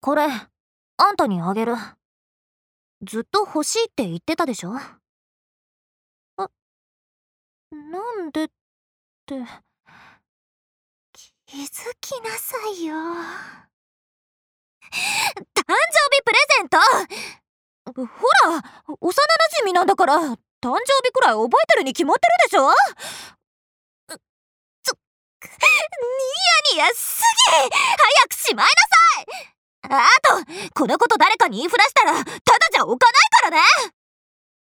これ、あんたにあげる。ずっと欲しいって言ってたでしょ？なんでって、気づきなさいよ。誕生日プレゼント！ほら、幼馴染なんだから、誕生日くらい覚えてるに決まってるでしょ？ニヤニヤすぎ！早くしまいなさい！あと、このこと誰かに言いふらしたら、ただじゃおかないからね！